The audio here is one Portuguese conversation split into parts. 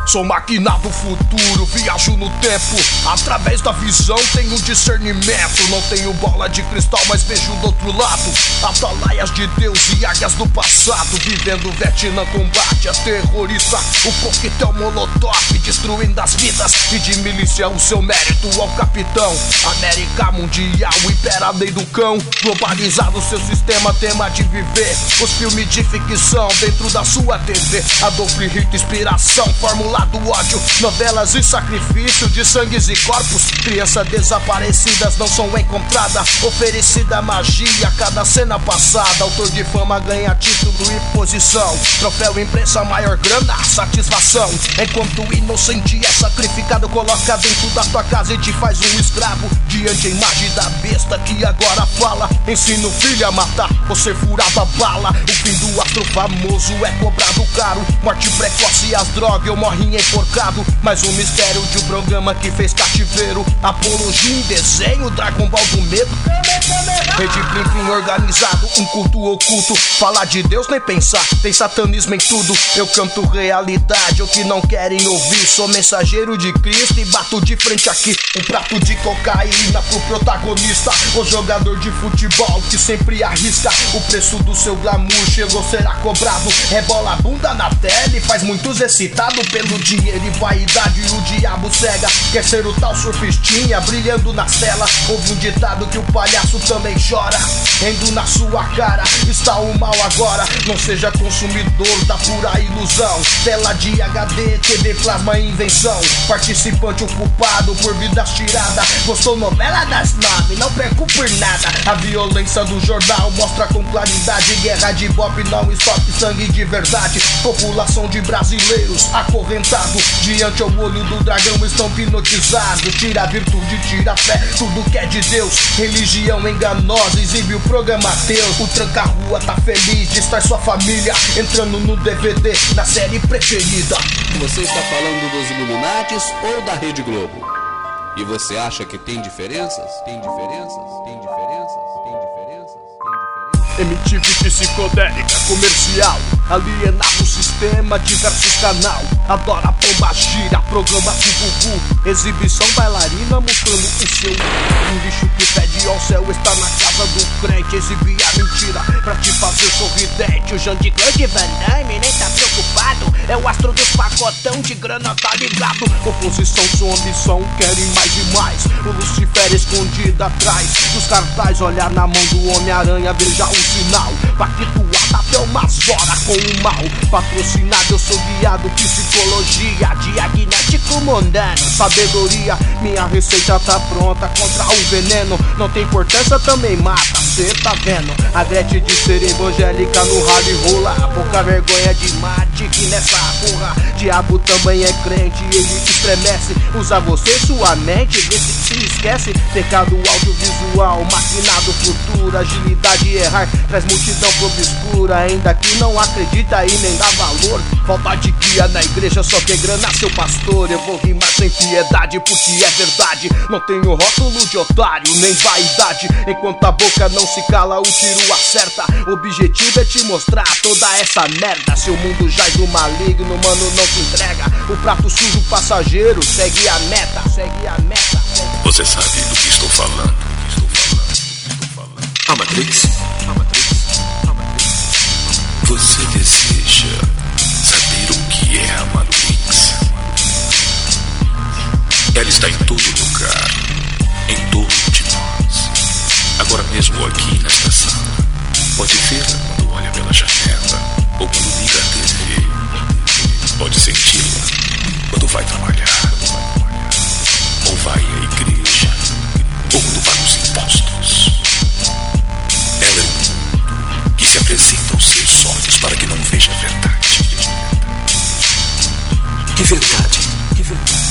Sou máquina do futuro, viajo no tempo. Através da visão tenho discernimento. Não tenho bola de cristal, mas vejo do outro lado atalaias de Deus e águias do passado. Vivendo Vietnã, combate a terrorista. O coquetel molotov destruindo as vidas. E de milícia o seu mérito ao capitão. América mundial, impera a lei do cão. Globalizado seu sistema, tema de viver. Os filmes de ficção dentro da sua TV. Adolf Hitler, inspiração, fórmula do ódio. Novelas e sacrifício de sangues e corpos. Crianças desaparecidas não são encontradas. Oferecida magia, cada cena passada. Autor de fama ganha título e posição. Troféu, imprensa, maior grana, satisfação. Enquanto o inocente é sacrificado, coloca dentro da tua casa e te faz um escravo. Diante a imagem da besta que agora fala. Ensina o filho a matar, você furava bala. O fim do astro famoso é cobrado caro. Morte precoce, as drogas, eu morri enforcado. Mais um mistério de um programa que fez cativeiro. Apologia em desenho, Dragon Ball do medo. Rede Blinking organizado, um culto oculto. Falar de Deus nem pensar, tem satanismo em tudo. Eu canto realidade, o que não querem ouvir. Sou mensageiro de Cristo e bato de frente aqui. Um prato de cocaína pro protagonista. O jogador de futebol que sempre arrisca. O preço do seu glamour chegou, será cobrado. Rebola a bunda na tela e faz muitos excitados pelo dinheiro e vaidade. E o diabo cega, quer ser o tal surfistinha brilhando na cela. Houve um ditado que o palhaço também chora. Rendo na sua cara, está o mal agora. Não seja consumidor da pura ilusão. Tela de HD, TV plasma invenção. Participante ocupado por vidas tiradas. Gostou novela das 9, não perco por nada. A violência do jornal mostra com claridade. Guerra de Bob, não estoque sangue de verdade. População de brasileiros acorrentados. Diante ao olho do dragão estão hipnotizados. Tira a virtude, tira a fé, tudo que é de Deus. Religião enganosa, exibe o programa Deus. O tranca-rua tá feliz, distrai sua família. Entrando no DVD, na série preferida. Você está falando dos Illuminatis ou da Rede Globo? E você acha que tem diferenças? Tem diferenças? Tem diferenças? Tem diferenças? Tem diferenças? MTV psicodélica, comercial. Alienado o sistema, diversos canal. Adora pomba gira, programa de Gugu. Exibição bailarina mostrando o seu. Um lixo que pede ao céu está na casa do crente. Exibir a mentira pra te fazer sorridente. O Jean-Claude Van Damme nem tá preocupado. É o astro dos pacotão de grana, tá ligado. Oposição, sua ambição, querem mais e mais. O Lucifer escondido atrás dos cartazes. Olhar na mão do Homem-Aranha, veja um sinal. Pactuado até umas horas com o mal. Patrocinado, eu sou guiado, psicologia. Diagnóstico mundano, sabedoria. Minha receita tá pronta contra o veneno. Não tem importância, também mata, cê tá vendo. A Gretchen de ser evangélica no rally rola. Pouca vergonha de mate que nessa porra. Diabo também é crente, ele estremece. Usa você, sua mente, vê se esquece. Pecado audiovisual, maquinado futuro. Agilidade e errar, traz multidão pro obscura. Ainda que não acredita e nem dá valor. Falta de guia na igreja, só quer grana seu pastor. Eu vou rimar sem piedade porque é verdade. Não tenho rótulo de otário, nem vaidade. Enquanto a boca não se cala, o tiro acerta. O objetivo é te mostrar toda essa merda. Seu mundo jaz no maligno, mano, não se entrega. O prato sujo passageiro segue a meta. Segue a meta. Você sabe do que estou falando. A Matrix. Você deseja saber o que é a Matrix? Ela está em todo lugar, em torno de nós. Agora mesmo aqui nesta sala. Pode vê-la quando olha pela janela ou quando liga a TV. Pode senti-la quando vai trabalhar, ou vai à igreja, ou quando paga os impostos. Ela é um mundo que se apresenta aos seus olhos para que não veja a verdade. Que verdade? Que verdade?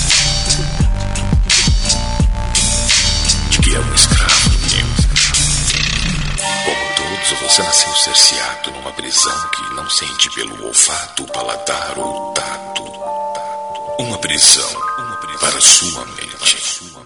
De que é um escravo meu. Como todos, você nasceu cerceado numa prisão que não sente pelo olfato, paladar ou tato. Uma prisão para sua mente.